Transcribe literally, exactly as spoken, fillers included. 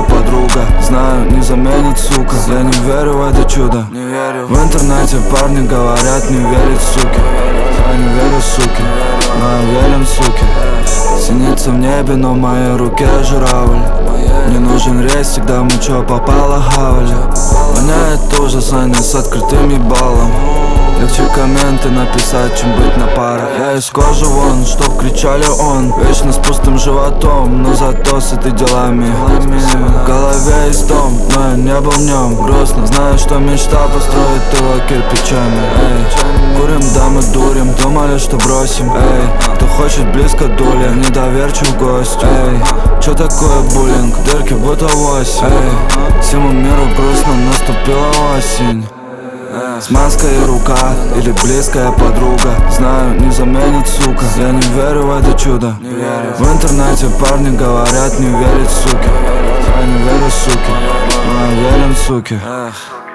подруга, знаю, не заменит, сука. Я не верю в это чудо, не верю. В интернете парни говорят, не верить, суки. Я не верю, суки, но я верен, суки. Синица в небе, но в моей руке журавль. Мне нужен рейс, всегда мы чё попало хавали. Воняет ужас, а не с открытым ебалом. Легче комменты написать, чем быть на парах. Я из кожи вон, чтоб кричали он. Вечно с пустым животом, но зато сыты делами. В голове есть дом, но я не был в нем. Грустно, знаю, что мечта построить его кирпичами. Эй, курим, да мы дурим, думали, что бросим. Эй, кто хочет близко дули, недоверчив гость. Эй, чё такое буллинг, дырки будто восемь. Эй, всему миру грустно, наступила осень. С маской рука или близкая подруга, знаю, не заменит, сука. Я не верю в это чудо, не верю. В интернете парни говорят, не верить, суки. Я не верю, суки, но я верен, суки.